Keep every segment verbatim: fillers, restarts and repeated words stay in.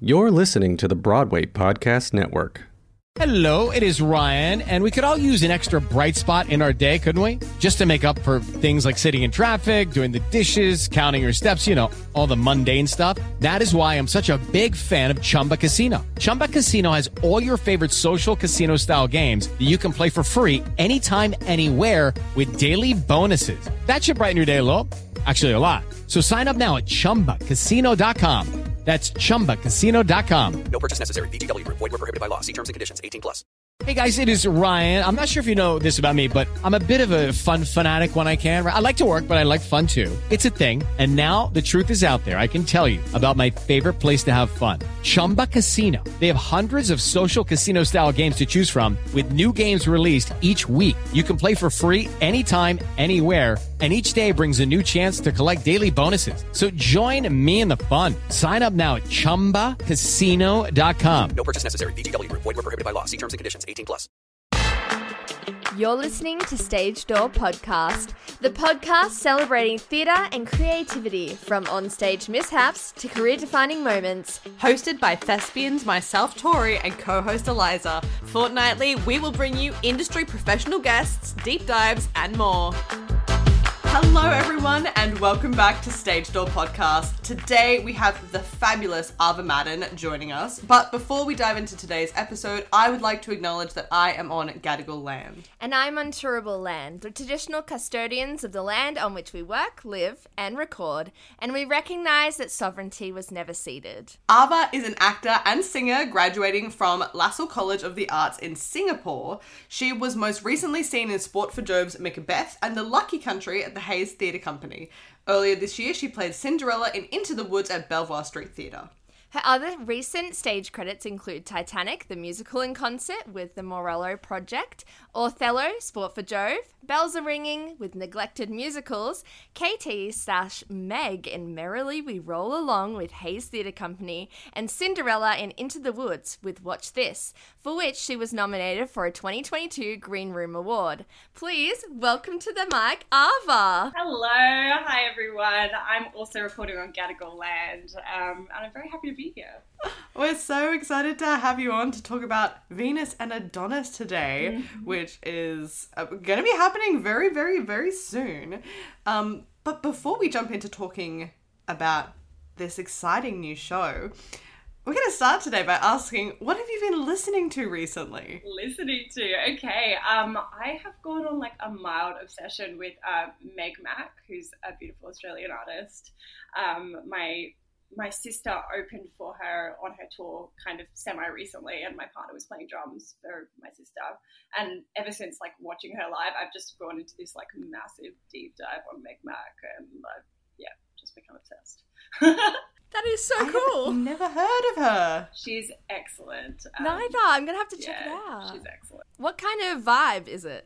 You're listening to the Broadway Podcast Network. Hello, it is Ryan, and we could all use an extra bright spot in our day, couldn't we? Just to make up for things like sitting in traffic, doing the dishes, counting your steps, you know, all the mundane stuff. That is why I'm such a big fan of Chumba Casino. Chumba Casino has all your favorite social casino-style games that you can play for free anytime, anywhere with daily bonuses. That should brighten your day a little. Actually, a lot. So sign up now at chumba casino dot com. That's chumba casino dot com. No purchase necessary. V G W Group. Void where prohibited by law. See terms and conditions. eighteen plus. Hey guys, it is Ryan. I'm not sure if you know this about me, but I'm a bit of a fun fanatic when I can. I like to work, but I like fun too. It's a thing. And now the truth is out there. I can tell you about my favorite place to have fun. Chumba Casino. They have hundreds of social casino style games to choose from with new games released each week. You can play for free anytime, anywhere. And each day brings a new chance to collect daily bonuses. So join me in the fun. Sign up now at chumba casino dot com. No purchase necessary. V G W Group. Void where prohibited by law. See terms and conditions. eighteen plus. You're listening to Stage Door Podcast, the podcast celebrating theatre and creativity from onstage mishaps to career-defining moments. Hosted by thespians myself, Tori, and co-host Eliza. Fortnightly, we will bring you industry professional guests, deep dives, and more. Hello everyone and welcome back to Stage Door Podcast. Today we have the fabulous Ava Madden joining us. But before we dive into today's episode, I would like to acknowledge that I am on Gadigal land. And I'm on Turrbal land, the traditional custodians of the land on which we work, live, and record. And we recognise that sovereignty was never ceded. Ava is an actor and singer graduating from Lasalle College of the Arts in Singapore. She was most recently seen in Sport for Job's Macbeth and The Lucky Country at the Hayes Theatre Company. Earlier this year, she played Cinderella in Into the Woods at Belvoir Street Theatre. Her other recent stage credits include Titanic, the musical in concert with the Morello Project, Othello, Sport for Jove, Bells Are Ringing with Neglected Musicals, Katie slash Meg in Merrily We Roll Along with Hayes Theatre Company, and Cinderella in Into the Woods with Watch This, for which she was nominated for a twenty twenty-two Green Room Award. Please welcome to the mic, Ava. Hello, hi everyone. I'm also recording on Gadigal land, um, and I'm very happy to be here. We're so excited to have you on to talk about Venus and Adonis today, mm-hmm. which is uh, going to be happening very, very, very soon. Um, but before we jump into talking about this exciting new show, we're going to start today by asking, what have you been listening to recently? Listening to? Okay. Um, I have gone on like a mild obsession with uh, Meg Mac, who's a beautiful Australian artist. Um, my My sister opened for her on her tour kind of semi-recently, and my partner was playing drums for my sister. And ever since, like, watching her live, I've just gone into this, like, massive deep dive on Meg Mac, and I've, yeah, just become obsessed. That is so I cool. I've never heard of her. She's excellent. Um, Neither. I'm going to have to check yeah, it out. She's excellent. What kind of vibe is it?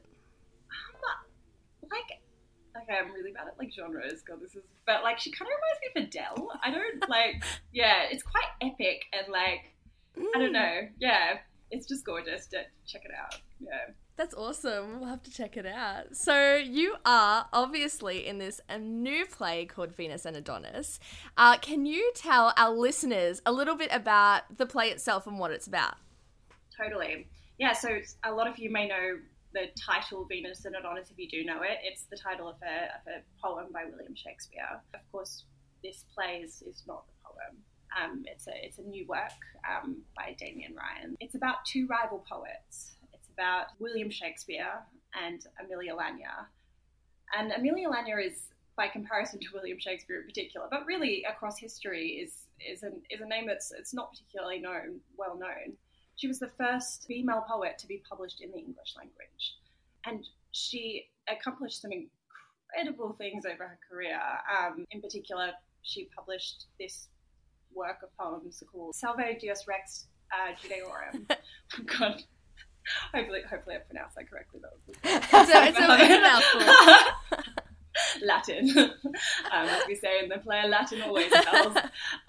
Um, like... Okay, I'm really bad at, like, genres. God, this is... But, like, she kind of reminds me of Adele. I don't, like... Yeah, it's quite epic and, like... Mm. I don't know. Yeah, it's just gorgeous. Check it out. Yeah. That's awesome. We'll have to check it out. So you are obviously in this a new play called Venus and Adonis. Uh, can you tell our listeners a little bit about the play itself and what it's about? Totally. Yeah, so a lot of you may know the title Venus and Adonis, if you do know it. It's the title of a, of a poem by William Shakespeare. Of course, this play is, is not the poem. Um, it's a it's a new work um, by Damian Ryan. It's about two rival poets. It's about William Shakespeare and Amelia Lanier. And Amelia Lanier is, by comparison to William Shakespeare in particular, but really across history, is is an is a name that's it's not particularly known, well known. She was the first female poet to be published in the English language. And she accomplished some incredible things over her career. Um, in particular, she published this work of poems called Salve Deus Rex uh, Judeorum. Oh, God. Hopefully, hopefully I pronounced that correctly. That was it's a, it's a, it's a mouthful. Latin. Um, as we say in the play, Latin always tells.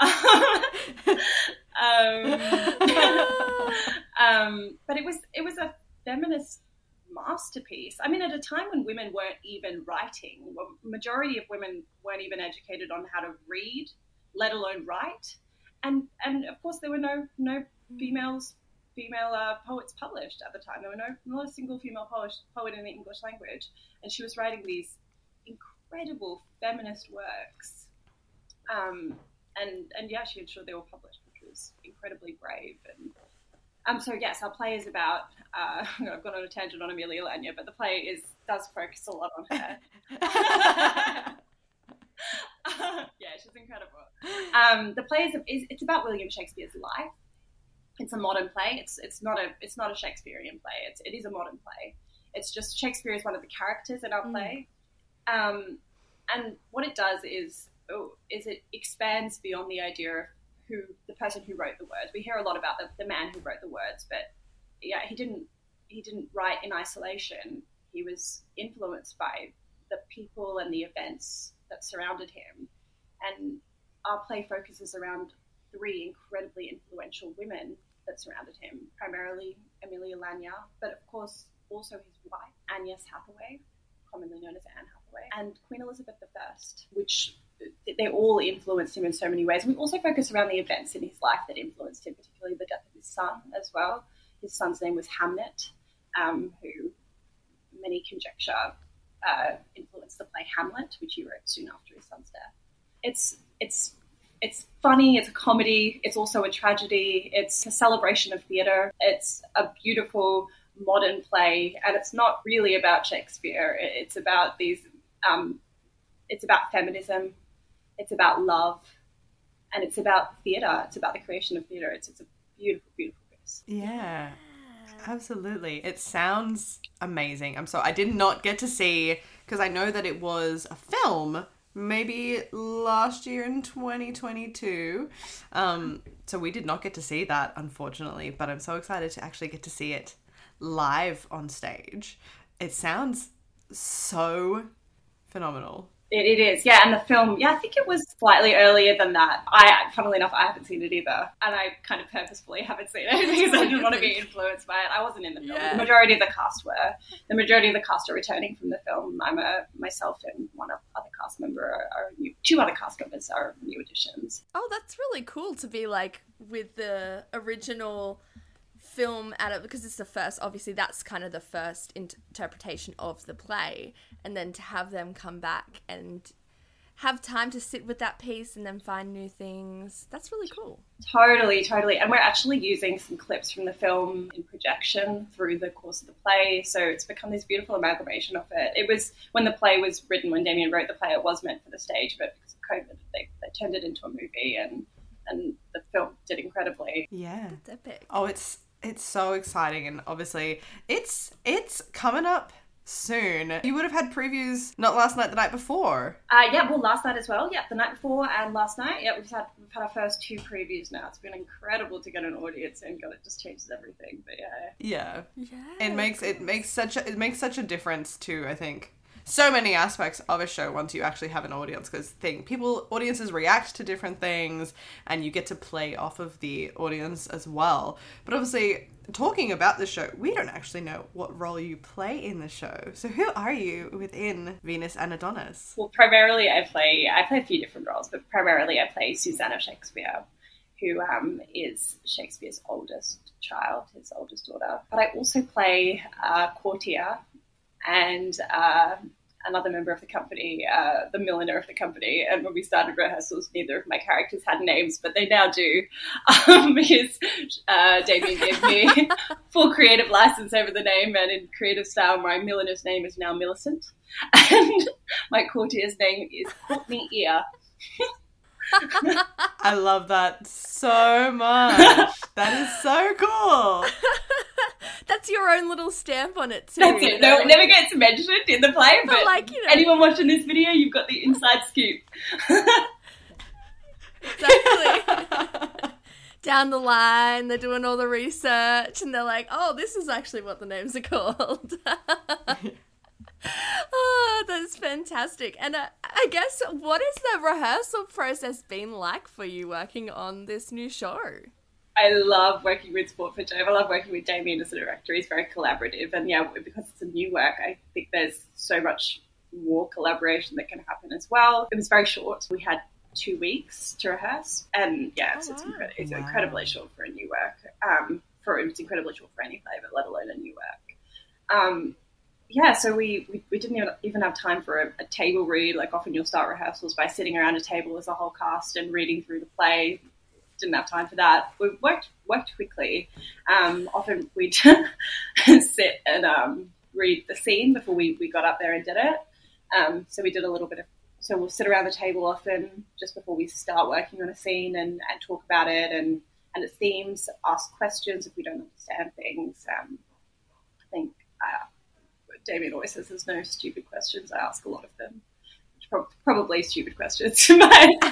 um, um, but it was it was a feminist masterpiece. I mean, at a time when women weren't even writing, well, majority of women weren't even educated on how to read, let alone write. and and of course there were no no females female uh, poets published at the time. There were no not a single female poet poet in the English language, and she was writing these incredible feminist works. Um, and and yeah, she ensured they were published, which was incredibly brave. And um, so yes, our play is about. Uh, I've gone on a tangent on Amelia Lanya, but the play is does focus a lot on her. uh, yeah, she's incredible. Um, the play is, is it's about William Shakespeare's life. It's a modern play. It's it's not a it's not a Shakespearean play. It's it is a modern play. It's just Shakespeare is one of the characters in our mm. play, um, and what it does is oh, is it expands beyond the idea of who the person who wrote the words. We hear a lot about the, the man who wrote the words, but yeah, he didn't he didn't write in isolation. He was influenced by the people and the events that surrounded him, and our play focuses around three incredibly influential women that surrounded him, primarily Amelia Lanya, but of course also his wife, Agnes Hathaway, commonly known as Anne Hathaway, and Queen Elizabeth the First, which they all influenced him in so many ways. We also focus around the events in his life that influenced him, particularly the death of his son as well. His son's name was Hamnet, um, who many conjecture uh, influenced the play Hamlet, which he wrote soon after his son's death. It's it's It's funny, it's a comedy, it's also a tragedy, it's a celebration of theatre, it's a beautiful modern play, and it's not really about Shakespeare. It's about these, um, it's about feminism, it's about love, and it's about theatre. It's about the creation of theatre. It's, it's a beautiful, beautiful piece. Yeah, absolutely. It sounds amazing. I'm sorry, I did not get to see, because I know that it was a film, maybe last year in twenty twenty-two. Um, so we did not get to see that, unfortunately, but I'm so excited to actually get to see it live on stage. It sounds so phenomenal. It, it is, yeah, and the film, yeah, I think it was slightly earlier than that. I, funnily enough, I haven't seen it either, and I kind of purposefully haven't seen it because I didn't want to be influenced by it. I wasn't in the film. Yeah. The majority of the cast were. The majority of the cast are returning from the film. I'm a, myself and one other cast member are, are new. Two other cast members are new additions. Oh, that's really cool to be like with the original film at it, because it's the first, obviously that's kind of the first interpretation of the play, and then to have them come back and have time to sit with that piece and then find new things, that's really cool. Totally, totally. And we're actually using some clips from the film in projection through the course of the play, so it's become this beautiful amalgamation of it. It was, when the play was written, when Damien wrote the play, it was meant for the stage, but because of COVID, they, they turned it into a movie, and, and the film did incredibly. Yeah. That's epic. Oh, it's It's so exciting, and obviously it's it's coming up soon. You would have had previews not last night, the night before. Uh, yeah, well, last night as well. Yeah, the night before and last night. Yeah, we've had we've had our first two previews now. It's been incredible to get an audience in. God, it just changes everything. But yeah, yeah, yeah. It makes it makes such a it makes such a difference too, I think. So many aspects of a show once you actually have an audience, because thing people audiences react to different things, and you get to play off of the audience as well. But obviously, talking about the show, we don't actually know what role you play in the show. So who are you within Venus and Adonis? Well, primarily I play I play a few different roles, but primarily I play Susanna Shakespeare, who um, is Shakespeare's oldest child, his oldest daughter. But I also play uh, courtier and uh, another member of the company, uh, the milliner of the company. And when we started rehearsals, neither of my characters had names, but they now do, um, because uh, Damien gave me full creative license over the name, and in creative style, my milliner's name is now Millicent, and my courtier's name is Courtney Ear. I love that so much. That is so cool. That's your own little stamp on it too. That's it. No, it never gets mentioned in the play, but, but like, you know, anyone watching this video, you've got the inside scoop. Exactly. Down the line, they're doing all the research, and they're like, oh, this is actually what the names are called. Oh, that's fantastic. And uh, I guess, what has the rehearsal process been like for you working on this new show? I love working with Sport for Jove. I love working with Damien as a director. He's very collaborative. And yeah, because it's a new work, I think there's so much more collaboration that can happen as well. It was very short. We had two weeks to rehearse. And yeah, it's, Oh, it's, wow. incredi- it's Wow. incredibly short for a new work. Um, for It's incredibly short for any play, but let alone a new work. Um, yeah, so we, we, we didn't even, even have time for a, a table read. Like often you'll start rehearsals by sitting around a table as a whole cast and reading through the play. Didn't have time for that. We worked worked quickly. Um, often we'd sit and um, read the scene before we, we got up there and did it. Um, so we did a little bit of, so we'll sit around the table often just before we start working on a scene and, and talk about it and, and its themes, ask questions if we don't understand things. Um, I think uh, Damien always says there's no stupid questions. I ask a lot of them. Pro- probably stupid questions, but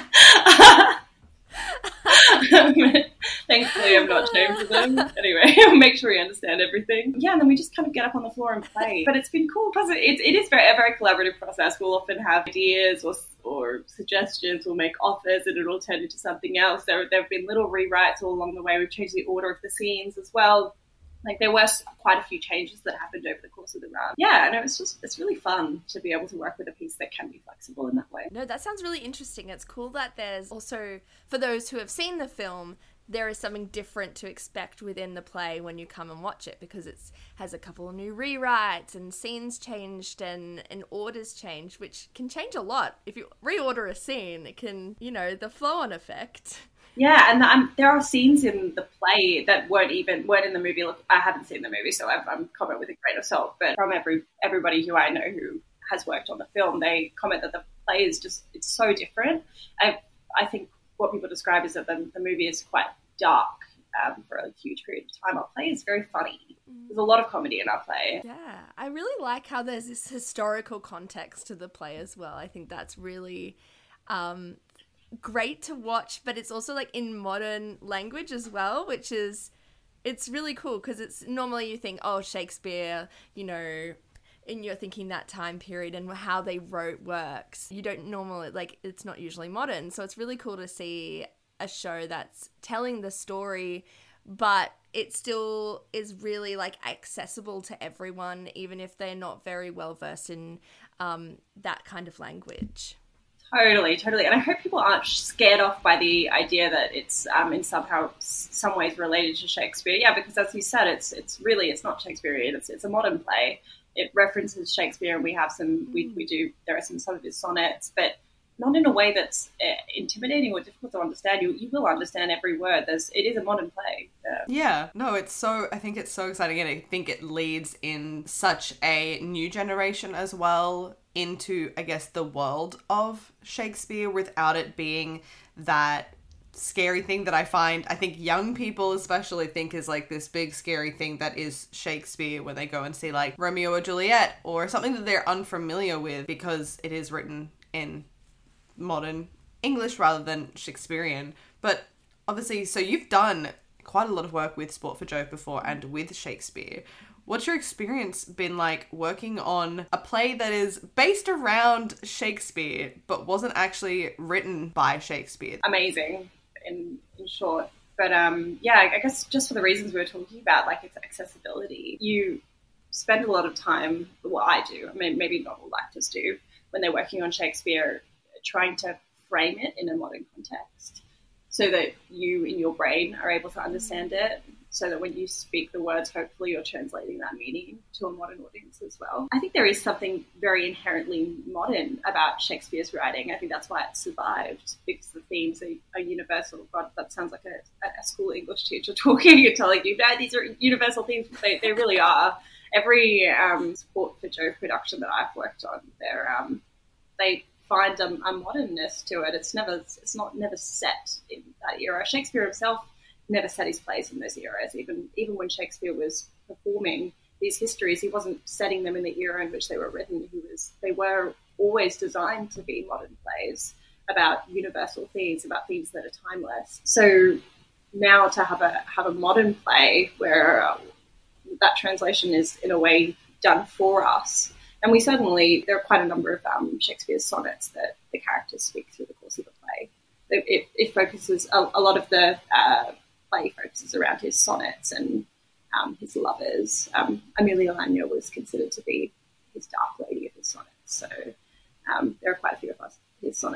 thankfully I'm not ashamed of them. Anyway, I'll make sure we understand everything. Yeah, and then we just kind of get up on the floor and play. But it's been cool because it, it, it is very, a very collaborative process. We'll often have ideas or or suggestions, we'll make offers and it'll turn into something else. There, there have been little rewrites all along the way. We've changed the order of the scenes as well. Like there were quite a few changes that happened over the course of the run. Yeah, and it's just, it's really fun to be able to work with a piece that can be flexible in that way. No, that sounds really interesting. It's cool that there's also, for those who have seen the film, there is something different to expect within the play when you come and watch it, because it has a couple of new rewrites and scenes changed and, and orders changed, which can change a lot. If you reorder a scene, it can, you know, the flow-on effect. Yeah, and um, there are scenes in the play that weren't even weren't in the movie. Look, I haven't seen the movie, so I'm, I'm comment with a grain of salt. But from every everybody who I know who has worked on the film, they comment that the play is just it's so different. I I think what people describe is that the, the movie is quite dark um, for a huge period of time. Our play is very funny. There's a lot of comedy in our play. Yeah, I really like how there's this historical context to the play as well. I think that's really um, great to watch, but it's also like in modern language as well, which is, it's really cool because it's normally you think, oh, Shakespeare, you know, and you're thinking that time period and how they wrote works. You don't normally, like, it's not usually modern. So it's really cool to see a show that's telling the story, but it still is really like accessible to everyone, even if they're not very well versed in um, that kind of language. Totally, totally. And I hope people aren't scared off by the idea that it's um, in somehow, some ways related to Shakespeare. Yeah, because as you said, it's it's really, it's not Shakespearean. It's it's a modern play. It references Shakespeare, and we have some, we, we do, there are some, some of his sonnets, but not in a way that's uh, intimidating or difficult to understand. You you will understand every word. There's, it is a modern play. Uh, Yeah, no, it's so, I think it's so exciting, and I think it leads in such a new generation as well into, I guess, the world of Shakespeare without it being that scary thing that I find, I think young people especially think is like this big scary thing that is Shakespeare when they go and see like Romeo or Juliet or something that they're unfamiliar with because it is written in modern English rather than Shakespearean. But obviously, so you've done quite a lot of work with Sport for Joke before and with Shakespeare. What's your experience been like working on a play that is based around Shakespeare but wasn't actually written by Shakespeare? amazing, in, in short. But um, yeah, I guess just for the reasons we were talking about, like its accessibility, you spend a lot of time, well, I do, I mean, maybe not all actors do, when they're working on Shakespeare, trying to frame it in a modern context so that you in your brain are able to understand it, so that when you speak the words, hopefully you're translating that meaning to a modern audience as well. I think there is something very inherently modern about Shakespeare's writing. I think that's why it survived, because the themes are, are universal. God, that sounds like a, a school English teacher talking and telling you, no, these are universal themes. They, they really are. Every um, Sport for Joke production that I've worked on, they're, um, they find a, a modernness to it. It's never, it's not never set in that era. Shakespeare himself never set his plays in those eras. Even even when Shakespeare was performing these histories, he wasn't setting them in the era in which they were written. He was they were always designed to be modern plays about universal themes, about themes that are timeless. So now to have a have a modern play where uh, that translation is in a way done for us. And we certainly, there are quite a number of um, Shakespeare's sonnets that the characters speak through the course of the play. It, it, it focuses, a, a lot of the uh, play focuses around his sonnets and um, his lovers. Um, Amelia Lanya was considered to be his dark lady of his sonnets. So um, there are quite a few of us, his sonnets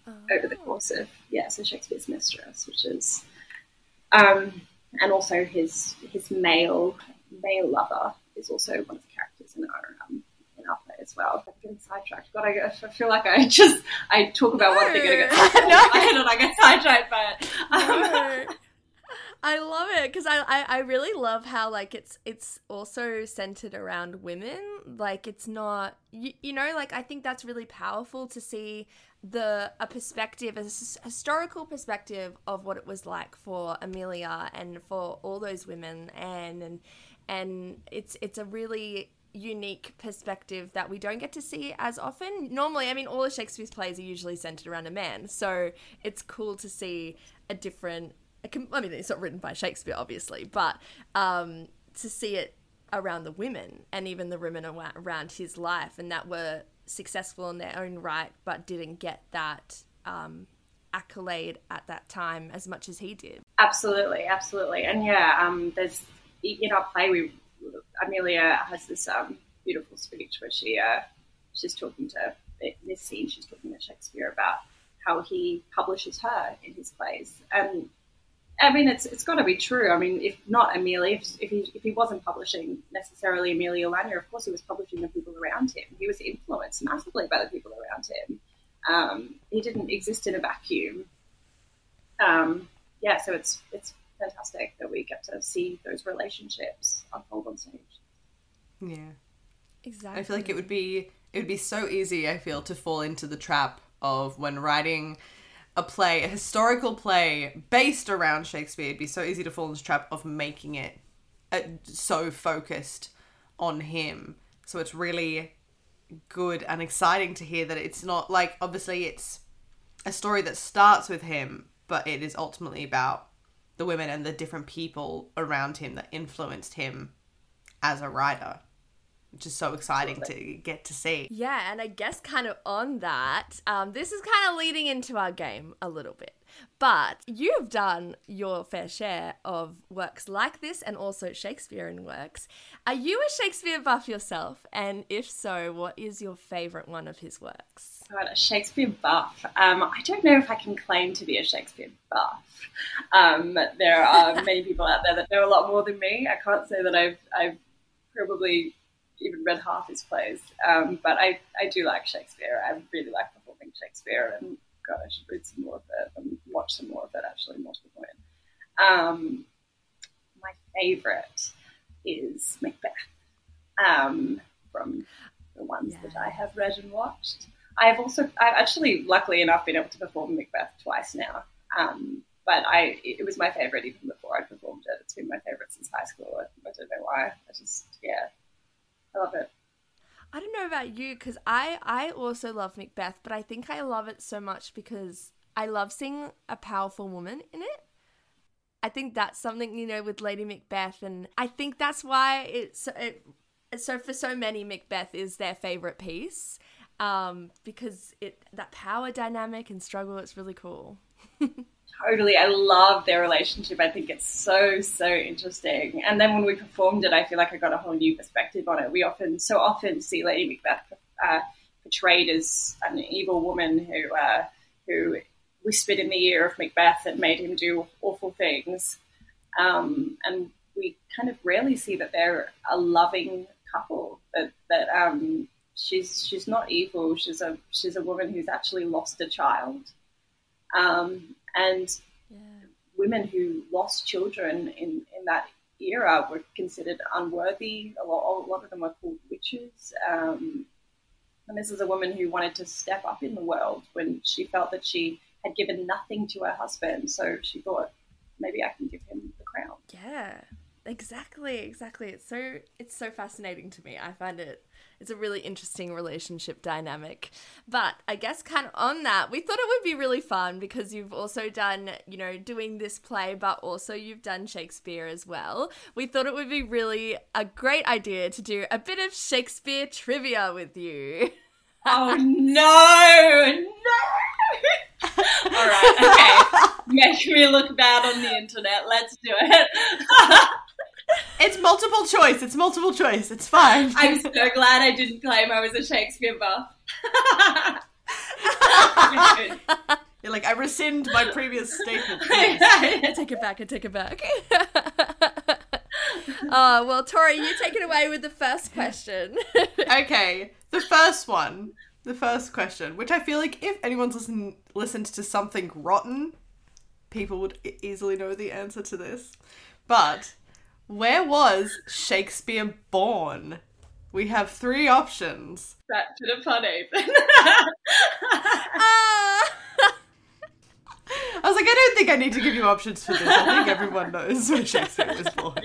oh. over the course of, yeah, so Shakespeare's Mistress, which is, um, and also his his male male lover is also one of the characters in our um, in our play as well. I'm getting sidetracked. God, I, I feel like I just I talk about no. one thing and I get sidetracked, no. and I get sidetracked by it. Um, no. I love it because I, I, I really love how like it's it's also centered around women. Like it's not you, you know like I think that's really powerful to see the a perspective, a s- historical perspective of what it was like for Amelia and for all those women, and and and it's it's a really unique perspective that we don't get to see as often. Normally, I mean, all of Shakespeare's plays are usually centered around a man, so it's cool to see a different. I mean, it's not written by Shakespeare, obviously, but um, to see it around the women and even the women around his life, and that were successful in their own right, but didn't get that um, accolade at that time as much as he did. Absolutely, absolutely. And yeah, um, there's in our play, we Amelia has this um, beautiful speech where she uh, she's talking to, in this scene, she's talking to Shakespeare about how he publishes her in his plays. And I mean, it's it's got to be true. I mean, if not Amelia, if, if he if he wasn't publishing necessarily Amelia Lanier, of course he was publishing the people around him. He was influenced massively by the people around him. Um, he didn't exist in a vacuum. Um, yeah, so it's it's fantastic that we get to see those relationships unfold on stage. Yeah, exactly. I feel like it would be it would be so easy. I feel to fall into the trap of when writing a play, a historical play based around Shakespeare, it'd be so easy to fall into the trap of making it uh, so focused on him. So it's really good and exciting to hear that it's not like, obviously it's a story that starts with him, but it is ultimately about the women and the different people around him that influenced him as a writer, which is so exciting to get to see. Yeah, and I guess kind of on that, um, this is kind of leading into our game a little bit. But you've done your fair share of works like this and also Shakespearean works. Are you a Shakespeare buff yourself? And if so, what is your favourite one of his works? God, a Shakespeare buff. Um, I don't know if I can claim to be a Shakespeare buff. Um, there are many people out there that know a lot more than me. I can't say that I've, I've probably even read half his plays, um, but I, I do like Shakespeare. I really like performing Shakespeare, and God, I should read some more of it and watch some more of it, actually, more to the point. Um, my favourite is Macbeth, um, from the ones yeah. that I have read and watched. I've also, I've actually, luckily enough, been able to perform Macbeth twice now, um, but I it was my favourite even before I performed it. It's been my favourite since high school. I, I don't know why. I just, yeah. I love it. I don't know about you, because I, I also love Macbeth, but I think I love it so much because I love seeing a powerful woman in it. I think that's something, you know, with Lady Macbeth, and I think that's why it's it, so for so many, Macbeth is their favourite piece, um, because it that power dynamic and struggle, it's really cool. Totally. I love their relationship. I think it's so, so interesting. And then when we performed it, I feel like I got a whole new perspective on it. We often, so often see Lady Macbeth uh, portrayed as an evil woman who, uh, who whispered in the ear of Macbeth and made him do awful things. Um, and we kind of rarely see that they're a loving couple, that, that um, she's, she's not evil. She's a, she's a woman who's actually lost a child. Um, and yeah. women who lost children in, in that era were considered unworthy. A lot, a lot of them were called witches. Um, and this is a woman who wanted to step up in the world when she felt that she had given nothing to her husband. So she thought, maybe I can give him the crown. Yeah, exactly, exactly. It's so it's so fascinating to me. I find it it's a really interesting relationship dynamic. But I guess kind of on that, we thought it would be really fun because you've also done, you know, doing this play, but also you've done Shakespeare as well. We thought it would be really a great idea to do a bit of Shakespeare trivia with you. Oh, no, no. All right, okay. Make me look bad on the internet. Let's do it. It's multiple choice. It's multiple choice. It's fine. I'm so glad I didn't claim I was a Shakespeare buff. You're like, I rescind my previous statement. I take it back, I take it back. Oh, well, Tori, you take it away with the first question. Okay, the first one. The first question, which I feel like if anyone's listen, listened to Something Rotten, people would e- easily know the answer to this. But, where was Shakespeare born? We have three options. That's been a fun ape. Ah! I was like, I don't think I need to give you options for this. I think everyone knows where Shakespeare was born.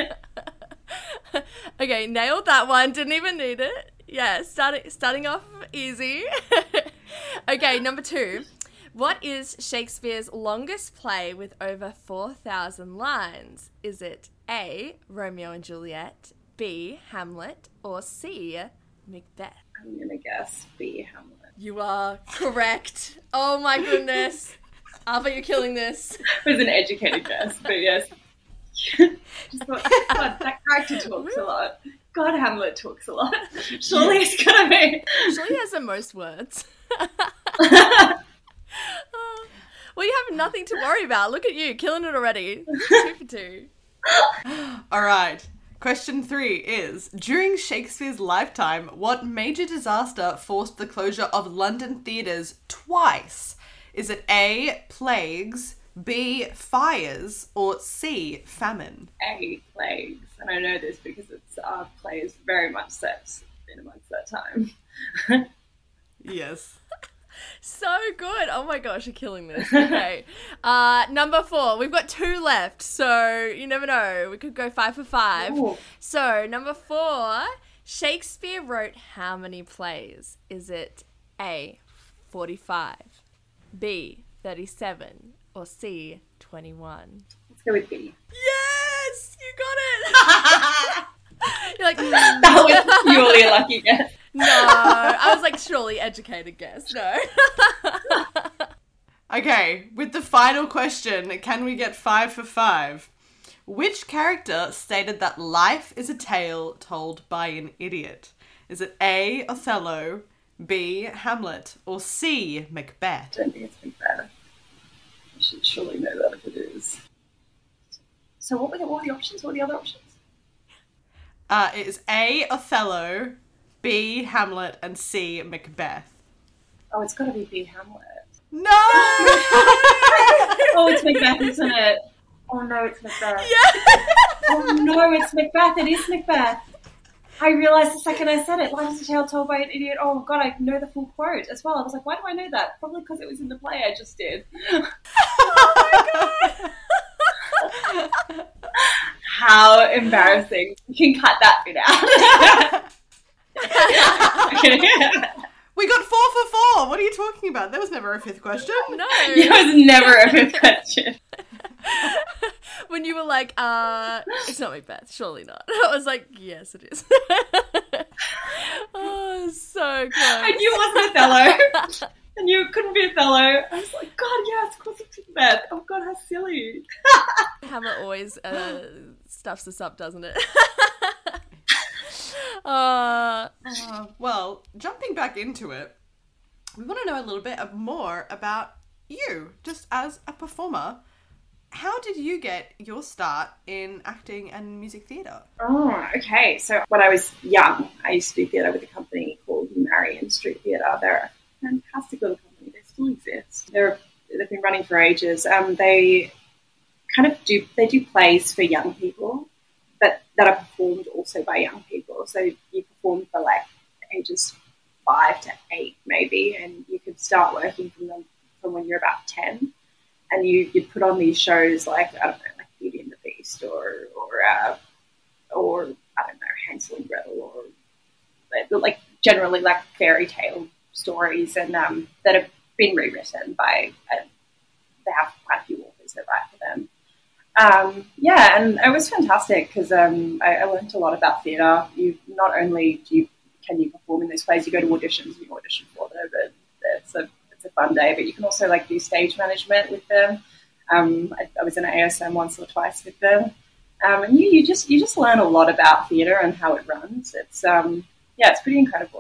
Okay, nailed that one. Didn't even need it. Yeah, starting starting off easy. Okay, number two. What is Shakespeare's longest play with over four thousand lines? Is it A, Romeo and Juliet, B, Hamlet, or C, Macbeth? I'm going to guess B, Hamlet. You are correct. Oh my goodness. Alpha, you're killing this. It was an educated guess, but yes. Just thought, God, that character talks a lot. God, Hamlet talks a lot. Surely it's gonna be. Surely he has the most words. Well, you have nothing to worry about. Look at you, killing it already. Two for two. All right. Question three is, during Shakespeare's lifetime, what major disaster forced the closure of London theatres twice? Is it A, plagues, B, fires, or C, famine? A, plagues. And I know this because it's our play is very much set in amongst that time. Yes. So good. Oh my gosh, you're killing this. Okay. Uh, number four. We've got two left, so you never know. We could go five for five. Ooh. So, number four. Shakespeare wrote how many plays? Is it A, forty-five, B, thirty-seven, or C, twenty-one? Let's go with B. Yes! You got it! You're like, mm. That was purely a lucky guess. No. I was like, surely educated guess. No. Okay, with the final question, can we get five for five? Which character stated that life is a tale told by an idiot? Is it A, Othello, B, Hamlet, or C, Macbeth? I don't think it's Macbeth. I should surely know that if it is. So what were the, what were the options? What were the other options? Uh, it is A, Othello, B, Hamlet, and C, Macbeth. Oh, it's got to be B, Hamlet. No! Oh, it's Macbeth, isn't it? Oh no, it's Macbeth. Yeah. Oh no, it's Macbeth. It is Macbeth. I realised the second I said it. Life is a tale told by an idiot. Oh god, I know the full quote as well. I was like, why do I know that? Probably because it was in the play I just did. Oh my god. How embarrassing. You can cut that bit out. We got four for four. What are you talking about? There was never a fifth question. No. There was never a fifth question. When you were like, uh, it's not Macbeth, surely not. I was like, yes, it is. Oh, so close. I knew it wasn't Othello. I knew it couldn't be Othello. I was like, God, yes, of course it's Macbeth. Oh God, how silly. Hamlet always uh, stuffs us up, doesn't it? uh, Uh, well, jumping back into it, we want to know a little bit more about you, just as a performer. How did you get your start in acting and music theatre? Oh, okay. So when I was young, I used to do theatre with a company called Marion Street Theatre. They're a fantastic little company. They still exist. They're, they've been running for ages. Um, they kind of do, they do plays for young people, but that are performed also by young people. So you perform for like ages five to eight maybe, and you could start working from them from when you're about ten. And you, you put on these shows like, I don't know, like Beauty and the Beast or, or, uh, or I don't know, Hansel and Gretel, or like generally like fairy tale stories, and um, that have been rewritten by, uh, they have quite a few authors that write for them. Um, yeah, and it was fantastic because um, I, I learned a lot about theatre. You not only do you, can you perform in those plays, you go to auditions, you audition for them, but it's a It's a fun day, but you can also like do stage management with them. Um, I, I was in an A S M once or twice with them, um, and you, you just you just learn a lot about theatre and how it runs. It's um, yeah, it's pretty incredible.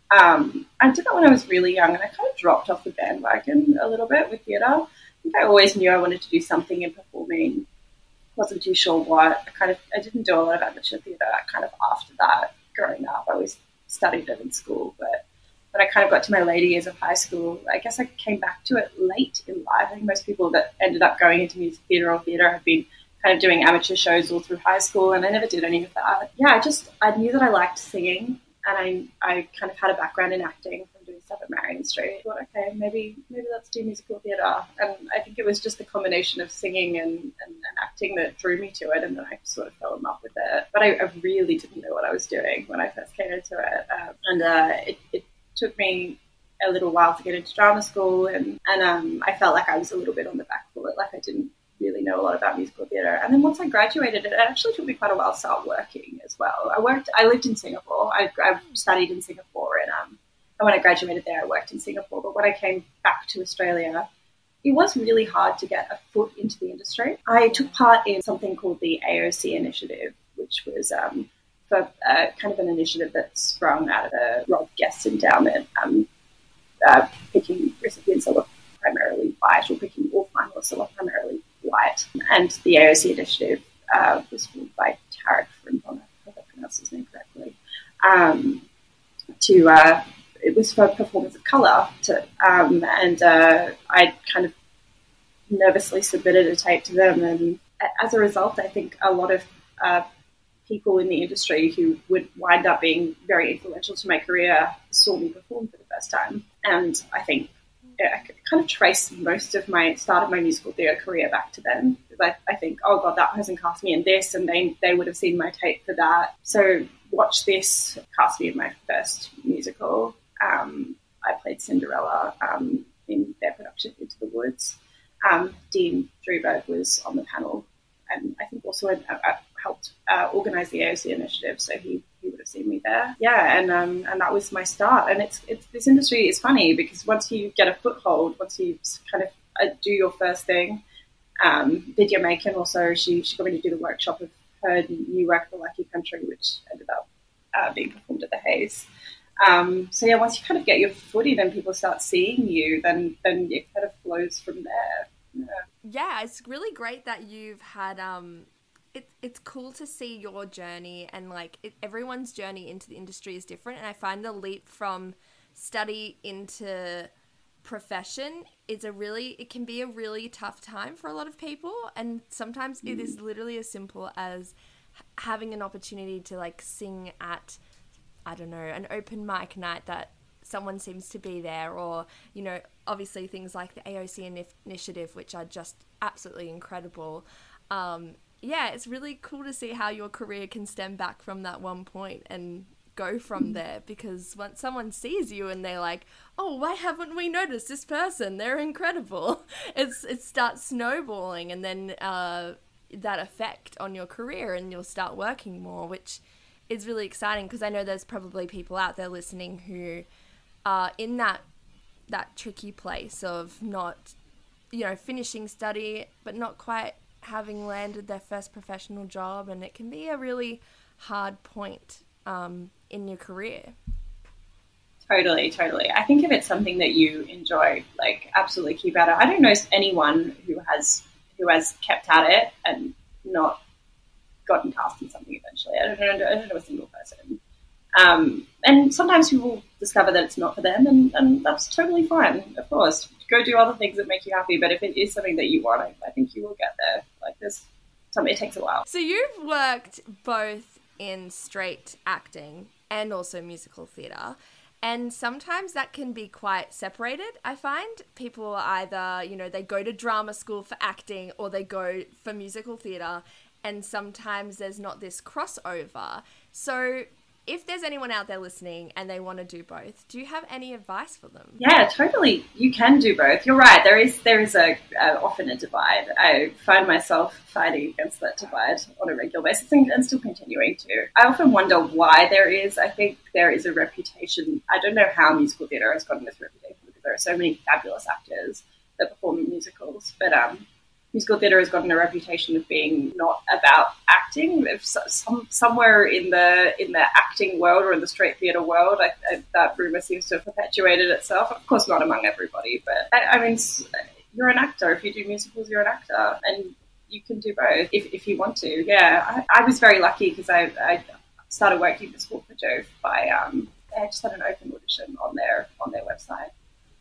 Um, I did that when I was really young, and I kind of dropped off the bandwagon a little bit with theatre. I think I always knew I wanted to do something in performing. Wasn't too sure what. I kind of I didn't do a lot of amateur theatre kind of after that growing up. I always studied it in school, but when I kind of got to my later years of high school, I guess I came back to it late in life. I think most people that ended up going into music theatre or theatre have been kind of doing amateur shows all through high school, and I never did any of that. Yeah, I just I knew that I liked singing. And I, I kind of had a background in acting from doing stuff at Marion Street. I thought, okay, maybe maybe let's do musical theatre. And I think it was just the combination of singing and, and, and acting that drew me to it, and then I sort of fell in love with it. But I, I really didn't know what I was doing when I first came into it. Um, and uh, it, it took me a little while to get into drama school, and, and um, I felt like I was a little bit on the back foot, like I didn't really know a lot about musical theatre. And then once I graduated, it actually took me quite a while to start working as well. I worked, I lived in Singapore. I, I studied in Singapore, and, um, and when I graduated there, I worked in Singapore. But when I came back to Australia, it was really hard to get a foot into the industry. I took part in something called the A O C initiative, which was um, for uh, kind of an initiative that sprung out of the Rob Guest Endowment, um, uh, picking recipients that were primarily white, or picking all finalists that were primarily white. And the A O C initiative uh, was formed by Tarek Frimpong, I hope I pronounced his name correctly, um, to, uh, it was for performance of colour, to, um, and uh, I kind of nervously submitted a tape to them, and as a result, I think a lot of uh, people in the industry who would wind up being very influential to my career saw me perform for the first time. And I think I kind of trace most of my start of my musical theatre career back to them. I, I think, oh God, that person cast me in this, and they they would have seen my tape for that. So Watch This cast me in my first musical. Um, I played Cinderella um, in their production Into the Woods. Um, Dean Drewberg was on the panel, and I think also I, I helped uh, organise the A O C initiative, so he he would have seen me there. Yeah, and um, and that was my start. And it's it's this industry is funny because once you get a foothold, once you kind of uh, do your first thing, um, Vidya Macon also, she, she got me to do the workshop of her new work, The Lucky Country, which ended up uh, being performed at the Hayes. Um, so yeah, once you kind of get your foot in and people start seeing you, then then it kind of flows from there. Yeah, yeah it's really great that you've had... Um... It, it's cool to see your journey, and like it, everyone's journey into the industry is different, and I find the leap from study into profession is a really it can be a really tough time for a lot of people, and sometimes mm. it is literally as simple as having an opportunity to like sing at, I don't know, an open mic night that someone seems to be there, or, you know, obviously things like the A O C initiative, which are just absolutely incredible. Um, yeah, it's really cool to see how your career can stem back from that one point and go from there, because once someone sees you and they're like, oh, why haven't we noticed this person? They're incredible. It's it starts snowballing, and then uh, that effect on your career, and you'll start working more, which is really exciting, because I know there's probably people out there listening who are in that that tricky place of not, you know, finishing study, but not quite having landed their first professional job, and it can be a really hard point um, in your career. Totally, totally. I think if it's something that you enjoy, like, absolutely keep at it. I don't know anyone who has who has kept at it and not gotten cast in something eventually. I don't know, I don't know a single person. Um, and sometimes people discover that it's not for them, and, and that's totally fine, of course. Go do other things that make you happy, but if it is something that you want, I, I think you will get there. Like, there's something, it takes a while. So you've worked both in straight acting and also musical theatre, and sometimes that can be quite separated. I find people either, you know, they go to drama school for acting or they go for musical theatre, and sometimes there's not this crossover. So if there's anyone out there listening and they want to do both, do you have any advice for them? Yeah, totally. You can do both. You're right. There is there is a uh, often a divide. I find myself fighting against that divide on a regular basis, and, and still continuing to. I often wonder why there is. I think there is a reputation. I don't know how musical theatre has gotten this reputation, because there are so many fabulous actors that perform in musicals, but um, musical theatre has gotten a reputation of being not about acting. acting. If so, some, somewhere in the in the acting world or in the straight theatre world, I, I, that rumour seems to have perpetuated itself. Of course, not among everybody, but I, I mean, you're an actor. If you do musicals, you're an actor, and you can do both if, if you want to. Yeah, I, I was very lucky because I, I started working for Sport for Jove by um, I just had an open audition on their on their website.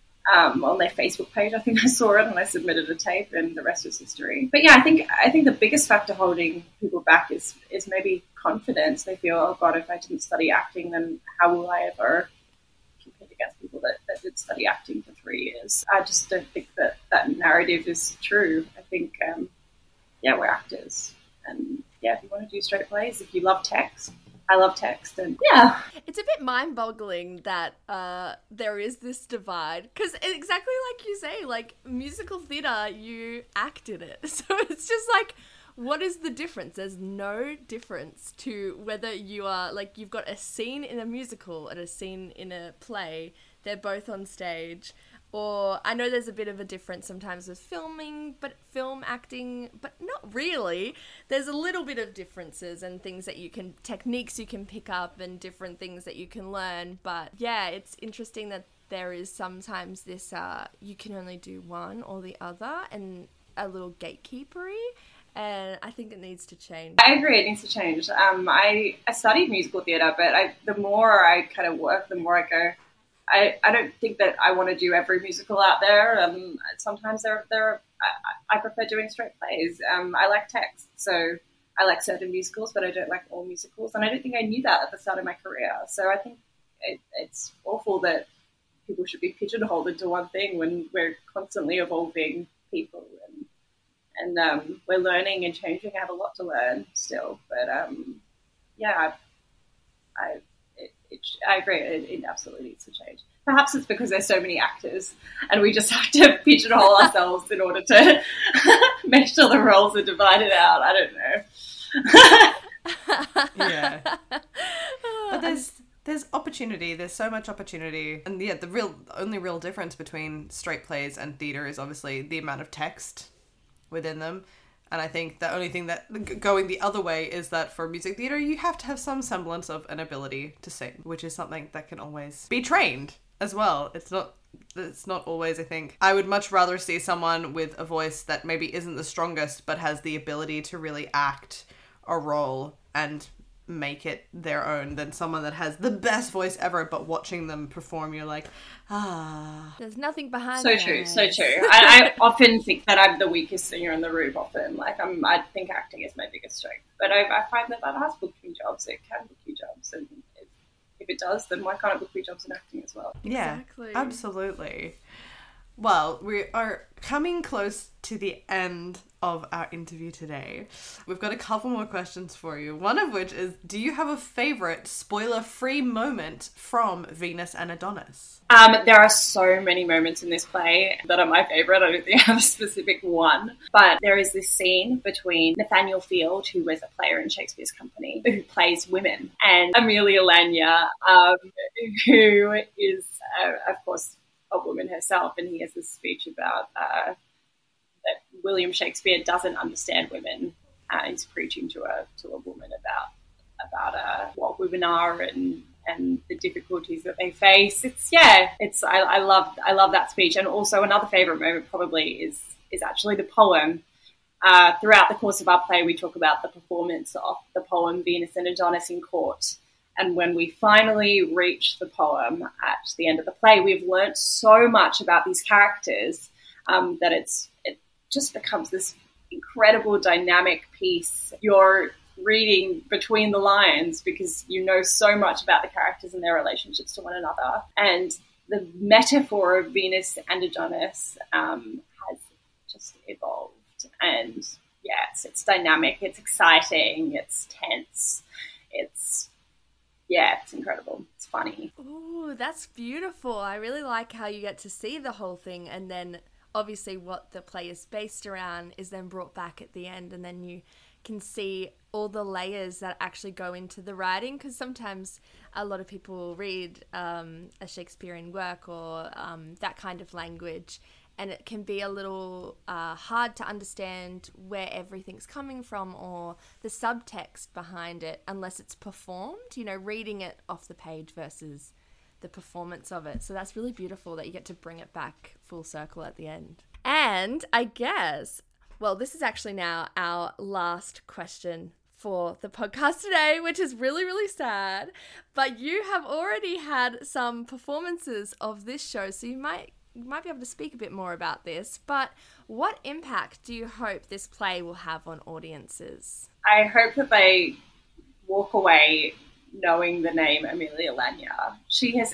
Um, on their Facebook page, I think I saw it and I submitted a tape, and the rest was history. But yeah, I think I think the biggest factor holding people back is is maybe confidence. They feel, oh God, if I didn't study acting, then how will I ever compete against people that, that did study acting for three years? I just don't think that that narrative is true. I think, um, yeah, we're actors, and yeah, if you want to do straight plays, if you love text. I love text, and yeah. It's a bit mind-boggling that uh, there is this divide, because exactly like you say, like musical theatre, you act in it. So it's just like, what is the difference? There's no difference to whether you are, like, you've got a scene in a musical and a scene in a play. They're both on stage. Or I know there's a bit of a difference sometimes with filming, but film acting, but not really. There's a little bit of differences and things that you can, techniques you can pick up and different things that you can learn. But yeah, it's interesting that there is sometimes this, uh, you can only do one or the other, and a little gatekeepery. And I think it needs to change. I agree, it needs to change. Um, I, I studied musical theatre, but I, the more I kind of work, the more I go, I, I don't think that I want to do every musical out there. Um, sometimes there, there, I, I prefer doing straight plays. Um, I like text, so I like certain musicals, but I don't like all musicals. And I don't think I knew that at the start of my career. So I think it, it's awful that people should be pigeonholed into one thing when we're constantly evolving people, and and um, we're learning and changing. I have a lot to learn still, but um, yeah, I. I It, it, I agree, it, it absolutely needs to change. Perhaps it's because there's so many actors and we just have to pigeonhole ourselves in order to make sure the roles are divided out. I don't know. Yeah. But there's there's opportunity. There's so much opportunity. And yeah, the real only real difference between straight plays and theatre is obviously the amount of text within them. And I think the only thing that going the other way is that for music theatre, you have to have some semblance of an ability to sing, which is something that can always be trained as well. It's not, it's not always, I think. I would much rather see someone with a voice that maybe isn't the strongest, but has the ability to really act a role and make it their own than someone that has the best voice ever, but watching them perform, you're like, ah. There's nothing behind So that. true, so true. I, I often think that I'm the weakest singer in the room often. Like, I'm, I think acting is my biggest strength. But I, I find that that has booked me jobs. It can book you jobs. And if, if it does, then why can't it book me jobs in acting as well? Yeah, exactly. Absolutely. Well, we are coming close to the end of our interview today. We've got a couple more questions for you. One of which is, do you have a favourite spoiler-free moment from Venus and Adonis? Um, there are so many moments in this play that are my favourite. I don't think I have a specific one. But there is this scene between Nathaniel Field, who was a player in Shakespeare's company, who plays women, and Amelia Lanya, um, who is, uh, of course, a woman herself, and he has this speech about uh, that William Shakespeare doesn't understand women. Uh, he's preaching to a to a woman about about uh, what women are and and the difficulties that they face. It's yeah, it's I, I love I love that speech. And also another favourite moment probably is is actually the poem. Uh, throughout the course of our play, we talk about the performance of the poem Venus and Adonis in Court. And when we finally reach the poem at the end of the play, we've learnt so much about these characters um, that it's it just becomes this incredible dynamic piece. You're reading between the lines because you know so much about the characters and their relationships to one another. And the metaphor of Venus and Adonis um, has just evolved. And yes, it's dynamic, it's exciting, it's tense, it's... Yeah, it's incredible. It's funny. Ooh, that's beautiful. I really like how you get to see the whole thing, and then obviously what the play is based around is then brought back at the end, and then you can see all the layers that actually go into the writing, because sometimes a lot of people read um, a Shakespearean work or um, that kind of language, and it can be a little uh, hard to understand where everything's coming from or the subtext behind it unless it's performed, you know, reading it off the page versus the performance of it. So that's really beautiful that you get to bring it back full circle at the end. And I guess, well, this is actually now our last question for the podcast today, which is really, really sad. But you have already had some performances of this show, so you might you might be able to speak a bit more about this. But what impact do you hope this play will have on audiences? I hope that they walk away knowing the name Amelia Lanier. She has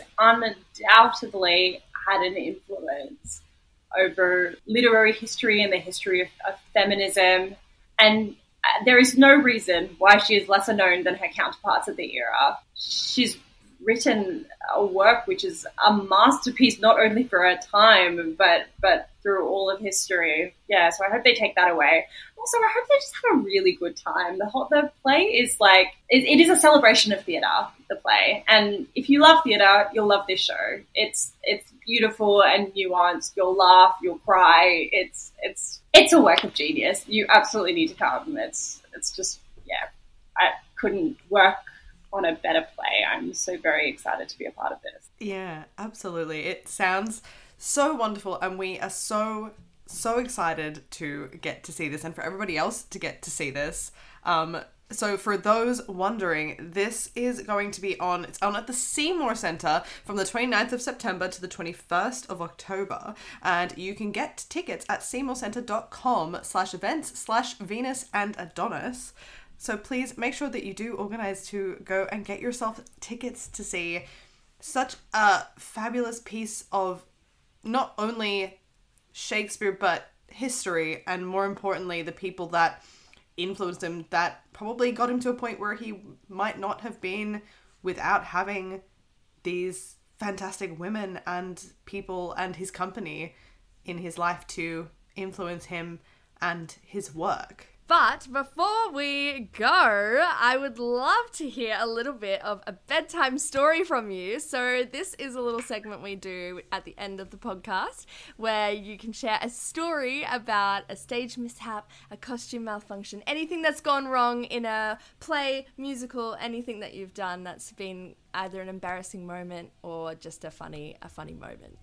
undoubtedly had an influence over literary history and the history of, of feminism, and there is no reason why she is lesser known than her counterparts of the era. She's written a work which is a masterpiece not only for her time, but but through all of history. Yeah, so I hope they take that away. Also, I hope they just have a really good time. The whole the play is like, it, it is a celebration of theatre, the play. And if you love theatre, you'll love this show. It's it's beautiful and nuanced. You'll laugh, you'll cry. It's it's it's a work of genius. You absolutely need to come. It's it's just, yeah, I couldn't work on a better play. I'm so very excited to be a part of this. Yeah, absolutely. It sounds so wonderful, and we are so so excited to get to see this and for everybody else to get to see this. Um, so for those wondering, this is going to be on, it's on at the Seymour Centre from the twenty-ninth of September to the twenty-first of October. And you can get tickets at seymourcentre.com slash events slash Venus and Adonis. So please make sure that you do organise to go and get yourself tickets to see such a fabulous piece of not only Shakespeare, but history, and more importantly, the people that influenced him, that probably got him to a point where he might not have been without having these fantastic women and people and his company in his life to influence him and his work. But before we go, I would love to hear a little bit of a bedtime story from you. So this is a little segment we do at the end of the podcast where you can share a story about a stage mishap, a costume malfunction, anything that's gone wrong in a play, musical, anything that you've done that's been either an embarrassing moment or just a funny, a funny moment.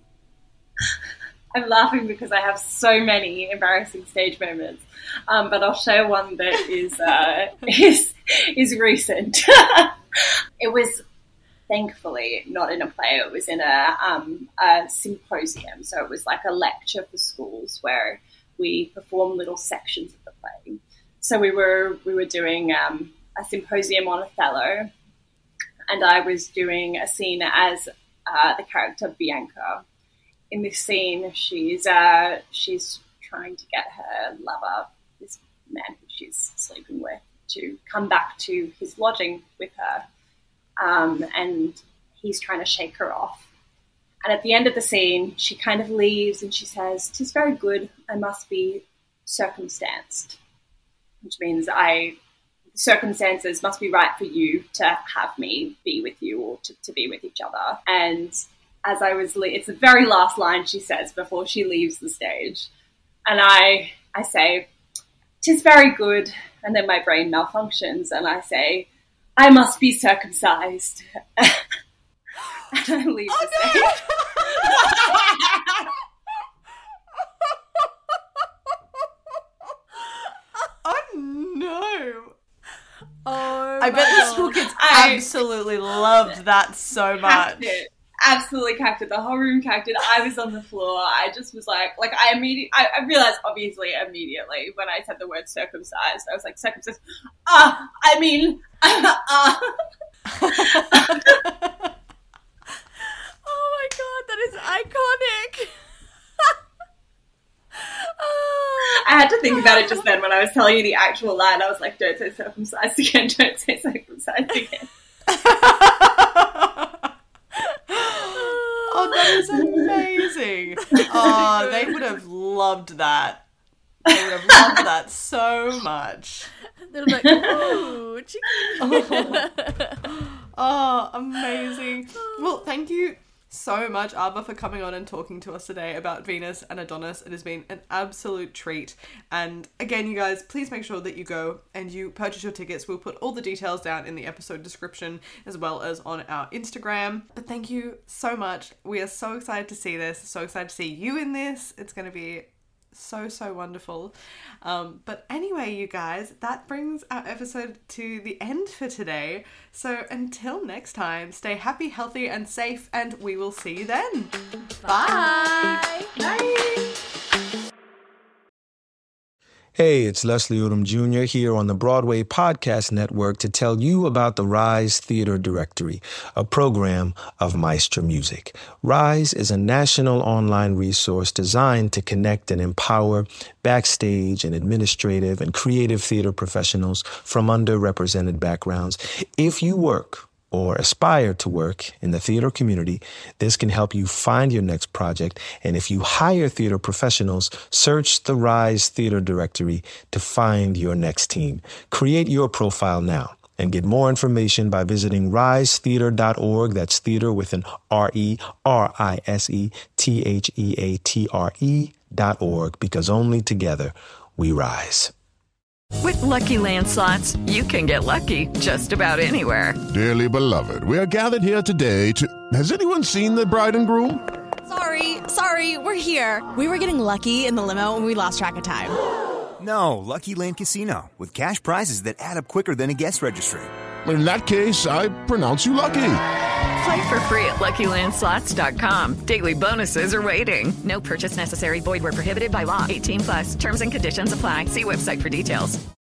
I'm laughing because I have so many embarrassing stage moments, um, but I'll share one that is uh, is is recent. It was thankfully not in a play. It was in a, um, a symposium, so it was like a lecture for schools where we perform little sections of the play. So we were we were doing um, a symposium on Othello, and I was doing a scene as uh, the character Bianca. In this scene, she's uh, she's trying to get her lover, this man who she's sleeping with, to come back to his lodging with her, um, and he's trying to shake her off. And at the end of the scene, she kind of leaves and she says, "'Tis very good, I must be circumstanced," which means I circumstances must be right for you to have me be with you or to, to be with each other. And as I was, le- it's the very last line she says before she leaves the stage. And I, I say, "'Tis very good." And then my brain malfunctions and I say, "I must be circumcised." And I leave oh, the stage. No! Oh no. Oh, I bet the school kids I absolutely loved that so much. It. Absolutely cacked it. The whole room cacked it. I was on the floor. I just was like, like I immediately, I, I realized obviously immediately when I said the word circumcised, I was like, circumcised. Ah, uh, I mean, ah. Uh. Oh my God, that is iconic. Oh, I had to think about it just then when I was telling you the actual line. I was like, don't say circumcised again. Don't say circumcised again. Oh, that is amazing. Oh, they would have loved that. They would have loved that so much. They're like, ooh, chicken. Oh. Oh, amazing. Well, thank you so much, Ava, for coming on and talking to us today about Venus and Adonis. It has been an absolute treat. And again, you guys, please make sure that you go and you purchase your tickets. We'll put all the details down in the episode description as well as on our Instagram. But thank you so much. We are so excited to see this. So excited to see you in this. It's going to be so so wonderful. Um but anyway, you guys, that brings our episode to the end for today. So until next time, stay happy, healthy and safe, and we will see you then. Bye. Bye. Bye. Hey, it's Leslie Odom Junior here on the Broadway Podcast Network to tell you about the Rise Theater Directory, a program of Maestro Music. Rise is a national online resource designed to connect and empower backstage and administrative and creative theater professionals from underrepresented backgrounds. If you work or aspire to work in the theater community, this can help you find your next project. And if you hire theater professionals, search the Rise Theater Directory to find your next team. Create your profile now and get more information by visiting rise theater dot org. That's theater with an R E R I S E T H E A T R E dot org, because only together we rise. With Lucky Land Slots, you can get lucky just about anywhere. Dearly beloved, we are gathered here today to... Has anyone seen the bride and groom? Sorry, sorry, we're here. We were getting lucky in the limo and we lost track of time. No, Lucky Land Casino, with cash prizes that add up quicker than a guest registry. In that case, I pronounce you lucky. Play for free at lucky land slots dot com. Daily bonuses are waiting. No purchase necessary. Void where prohibited by law. eighteen plus. Terms and conditions apply. See website for details.